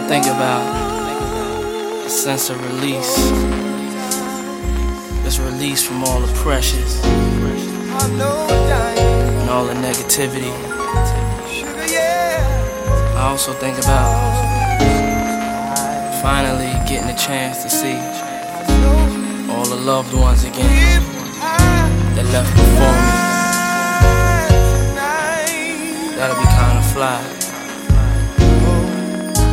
I think about a sense of release. Just release from all the pressures and all the negativity. I also think about finally getting a chance to see all the loved ones again.